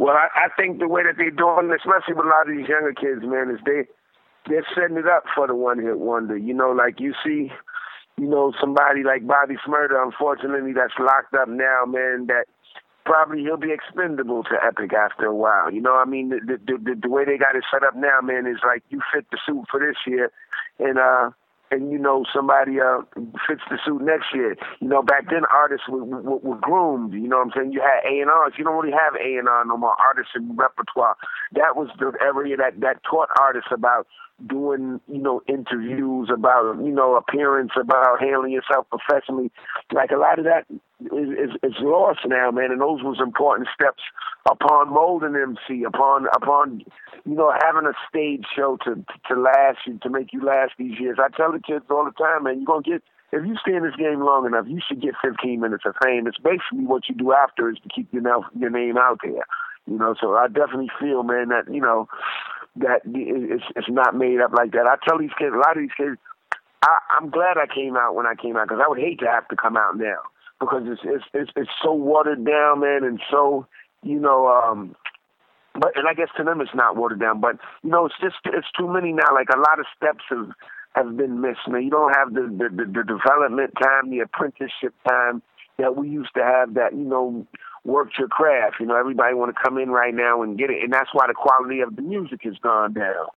Well, I think the way that they're doing, especially with a lot of these younger kids, man, is they're setting it up for the one-hit wonder. You know, like you see, you know, somebody like Bobby Shmurda, unfortunately, that's locked up now, man, that probably he'll be expendable to Epic after a while. You know what I mean? The way they got it set up now, man, is like you fit the suit for this year, and you know, somebody fits the suit next year. You know, back then artists were groomed. You know what I'm saying? You had A&Rs. You don't really have A&R no more, artists in repertoire. That was the area that taught artists about doing, you know, interviews, about, you know, appearance, about handling yourself professionally. Like, a lot of that is lost now, man, and those was important steps upon molding MC, upon you know, having a stage show to last you, to make you last these years. I tell the kids all the time, man, you're going to get, if you stay in this game long enough, you should get 15 minutes of fame. It's basically what you do after is to keep your name out there. You know, so I definitely feel, man, that, you know, that it's not made up like that. I tell these kids, a lot of these kids, I'm glad I came out when I came out, because I would hate to have to come out now, because it's so watered down, man, and so, you know, but, and I guess to them it's not watered down, but, you know, it's too many now. Like, a lot of steps have been missed, man. You don't have the development time, the apprenticeship time that we used to have, that, you know, worked your craft. You know, everybody want to come in right now and get it, and that's why the quality of the music has gone down.